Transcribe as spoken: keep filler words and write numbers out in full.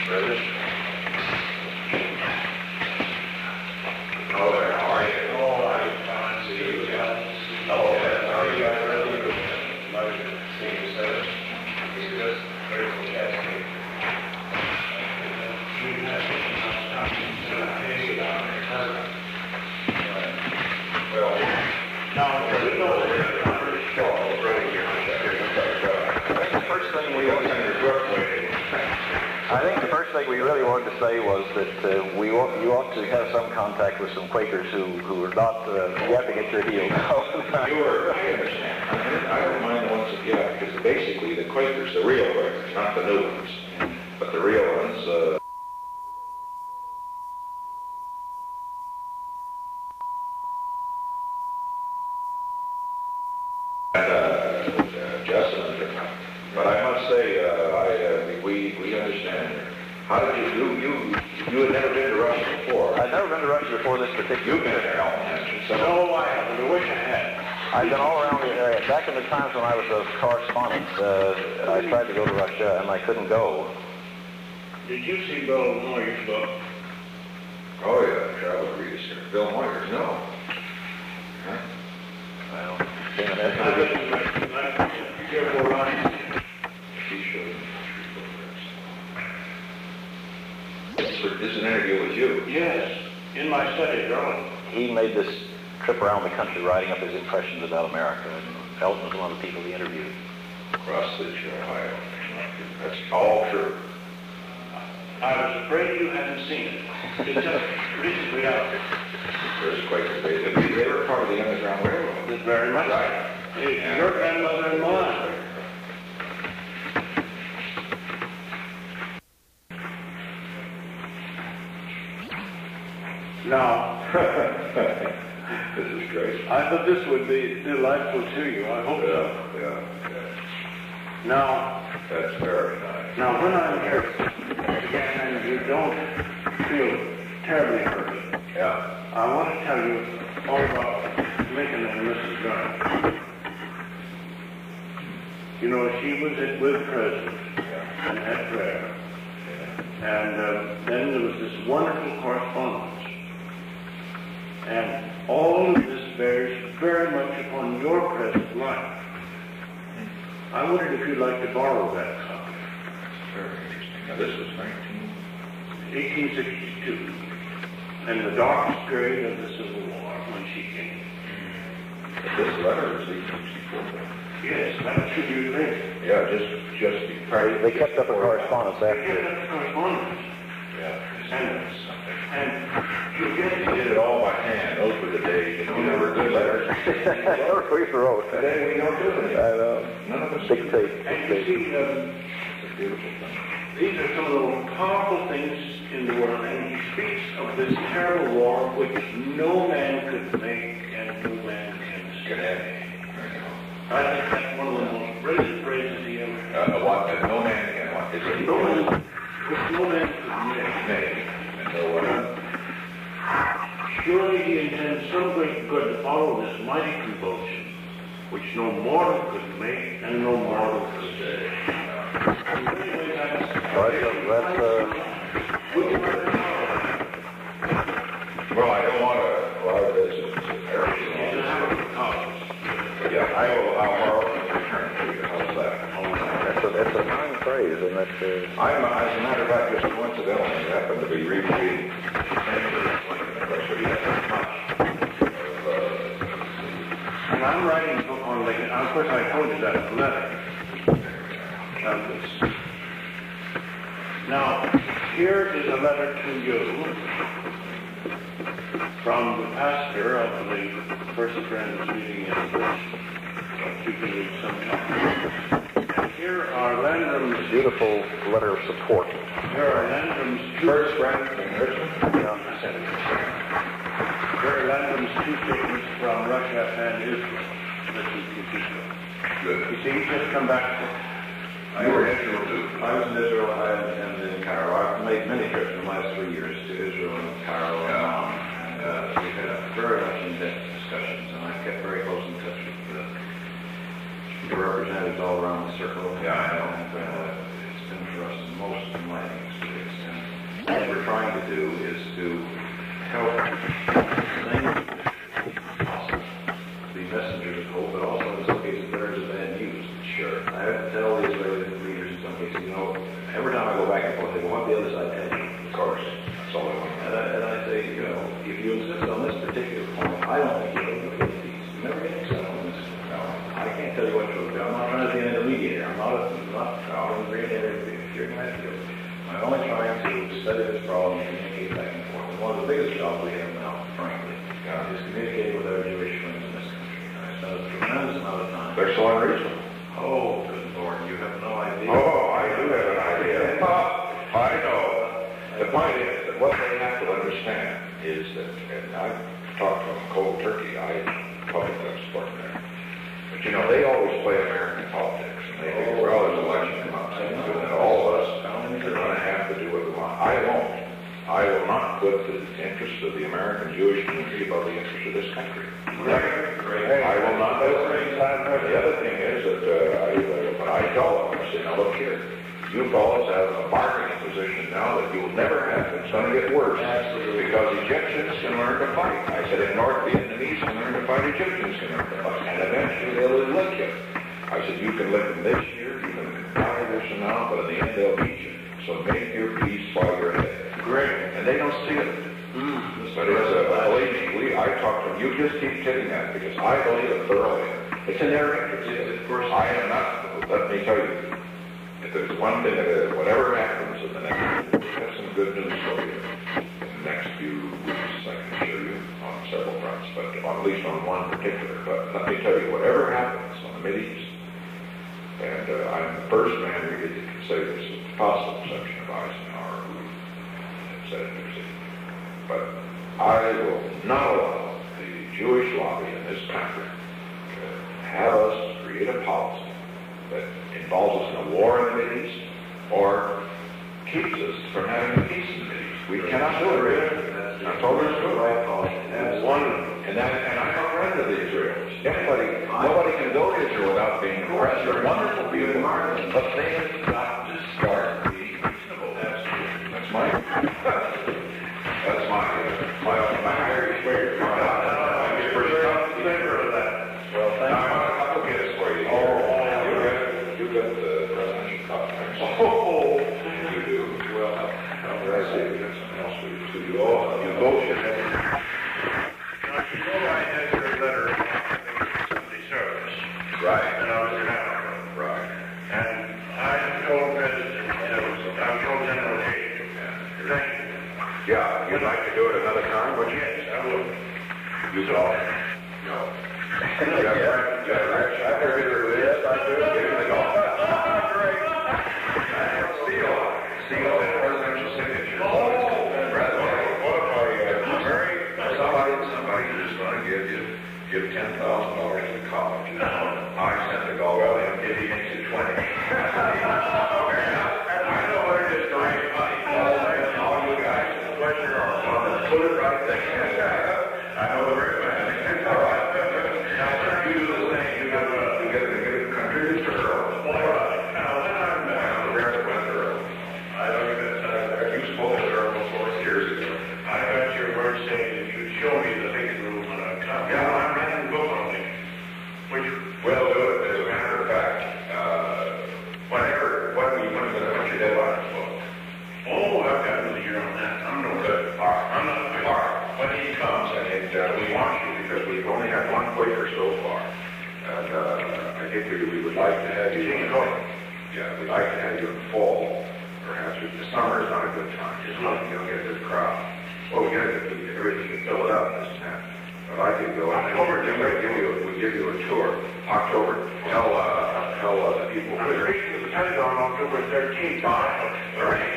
President. Oh, there, how are you? Oh, I'm fine. See you guys. Oh, yeah, how are you guys? Really good. Pleasure seeing you, sir. You good? Grateful to ask you. You have to stop me. Well, Now, we know that oh, right here. I think the first thing we want I think the first thing we really wanted to say was that uh, we ought, you ought to have some contact with some Quakers who, who are not, uh, you have to get your heels out. Sure, I understand. I, mean, I don't mind the ones that get out, because basically the Quakers, the real Quakers, not the new ones, but the real ones, uh, and, uh, uh, Justin, but I must say, uh, I, uh, we, we understand. How did you do? You, you had never been to Russia before. I've never been to Russia before this particular. You've been there, haven't you? So, No, I haven't. I wish I had. I've been all around the area. Back in the times when I was a correspondent, uh, I tried to go to Russia and I couldn't go. Did you see Bill Moyer's book? oh yeah, travel readers here. Bill Moyers, no. Huh? Well, being an I ethnic- listened to like three or four lines. She showed me three photographs. This is an interview with you. Yes, in my study, darling. he made this trip around the country writing up his impressions about America, and Elton was one of the people he interviewed. Crossstitch, Ohio. That's all true. I was afraid you hadn't seen it. It's just recently out. There's Quaker. They, they were part of the Underground Railroad. It's very much. Right. It's your grandmother and mine. Now, This is great. I thought this would be delightful to you. I hope so. Yeah, yeah, yeah. Now, That's very nice. now when I'm here again and you don't feel terribly hurt, Yeah. I want to tell you all about Lincoln and Missus Garner. You know, she was at, with the President Yeah. and had prayer. Yeah. And uh, then there was this wonderful correspondence. And all of this bears very much upon your present life. I wondered if you'd like to borrow that copy. Very interesting. Now, this was nineteen... eighteen sixty-two, and the darkest period of the Civil War when she came. This letter was eighteen sixty-four. Yes, that was two years later. Yeah, just, just before... They kept up a correspondence They after. kept up the correspondence. Yeah. And, and you get He did it all by hand. Those were the days, you know, there were good letters. we wrote. Today we don't do it. I know. None of us Dictate. And you see, um, It's a beautiful thing. these are some of the most powerful things in the world, and he speaks of this terrible war which no man could make and no man can Good stay. head. I think that's one of the most brilliant phrases he ever had. Uh, what, that no man can, what, is it? No man, which no man could make. Nay. And no one. Surely he intends some great good to follow this mighty convulsion, which no mortal could make and no mortal could stay. In many ways, that's, Well, that's, that's uh, would you like to follow that? Well, I don't want to, well, this is You can everything. have it for college. Yeah, I will, I'll borrow and return it to you. How's that? that's a, that's a fine phrase, and that's. Uh, I'm, as a matter of fact, just coincidentally, happened to be rereading. And I'm writing a book on Lincoln. Of course, I told you that letter. Of this. Now, here is a letter to you from the pastor of the First Friends meeting in Bush. You can read sometime. And here are Landrum's beautiful letter of support. Here are Landrum's two First friend in Richmond? Here are Landrum's two statements from Russia and Israel. Listen to these. Good. You see, he's just come back. You were in Israel too. I was in Israel and in Cairo. I've made many trips in the last three years to Israel and Cairo and Amman. And uh, we've had very much in-depth discussions, and I've kept very close in touch with uh, the representatives all around the circle. Yeah, I know. And uh, it's been for us the most enlightening experience. the messengers of hope, but also in some cases bearers of bad news. Sure. I have to tell the Israeli leaders in some cases, you know, every time I go back and forth, they go, what the other side tell you? Of course, that's all I want. And I, and I say, you know, if you insist on this particular point, I don't think you'll ever get these. You never get accepted on this. No, I can't tell you what to do. I'm not trying to be an intermediator. I'm not a, I'm not an intermediator. If you're going to have to do it. I'm only trying to study this problem and communicate back and forth. And one of the biggest jobs we have now, frankly, is communicating with our Jewish friends in this country. And I spend a tremendous amount of time. They're so unreasonable. Oh, good Lord, you have no idea. Oh, I do have an idea. I know. The point is that what they have to understand is that, and I've talked to them cold turkey, I publicly support them there. But you know, they always play American politics, and they think, well, there's an election come up, and that all of us are going to have to do what we want. I won't. I will not put the interests of the American Jewish community above the interests of this country. I will not do it. The other thing is that uh, I, uh, when I tell them, I say, now look here, you fellows have a bargaining position now that you'll never have. It's going to get worse. Absolutely. Because Egyptians can learn to fight. I said, if North Vietnamese can learn to fight, Egyptians can learn to fight. And eventually they'll lick you. I said, you can lick them this year, you can die this and now, but in the end they'll beat you. So make your peace while you're ahead. Great. And they don't see it. Mm. But it's, uh, believe me, we, I talk to them, you just keep kidding that because I believe it thoroughly. It's in their interest. Of course, I am not, let me tell you, if there's one thing that is, whatever happens in the next, that's some good news for you in the next few weeks, I can assure you, on several fronts, but at least on one particular. But let me tell you, whatever happens on the Mideast, and uh, I'm the first man really that can say this is the possible exception of Eisenhower, who said it in but I will not allow the Jewish lobby in this country to have us create a policy that involves us in a war in the Mideast or keeps us from having a peace in the Mideast. We cannot do it, really. I told her to do it. Right policy. That's wonderful. And, that, and I'm a friend of the Israelis. Anybody, nobody can go to Israel without being impressed. They're wonderful people, but they have got to start being reasonable. That's, that's my... That's my, uh, my, my Irish way. My, I'm your first member of that. Well, thank now, you. I want a couple minutes for you. Oh, you got, you got the presidential cup. Oh, you do. Well, how did I say we got something else for you too? You all, you both should have. Now, you know I had your letter about the service. Right. And I was in Africa. Right. And I told President, I told General Hayes, thank you. Yeah, you'd like to do it another time, would you? Yes, I would. You golf? No. You got right, you got right. I figured it is. I do. Give him the golf. Great. Seal. Seal and presidential signature. Oh. What if I, uh, Mary, somebody, somebody who's going to give you, give ten thousand dollars to college. I sent the golf. Well, he'll give you into twenty. I know what it is to raise money. All you guys. Put it right there. I know the very well. All right. Now, you do the same. You got to, you got to get a country to Earl. All right. Now, then I'm uh, where to went Earl. I don't even know. You spoke to Earl before years ago. I got your word saying that you'd show me the big room when I come. Yeah, I'm writing a book on it. Would you? Well, do it. As a matter of fact, uh, whenever, when are you going to put your deadline on the book? Oh, I've got another year on that. I'm no good. All right. I'm not good. All right. When he comes, and uh, we want you because we've only had one Quaker so far. And uh, I think we, we would like to have you in Yeah, we'd like to have you in the fall. Perhaps the summer is not a good time. Just not, you don't get a good crowd. Well, we get it, everything can fill it up this time. But I could go in October. We give you, we give you a tour. October. Tell, uh, tell uh, the people. I'm speaking to the Pentagon on October thirteenth. All right.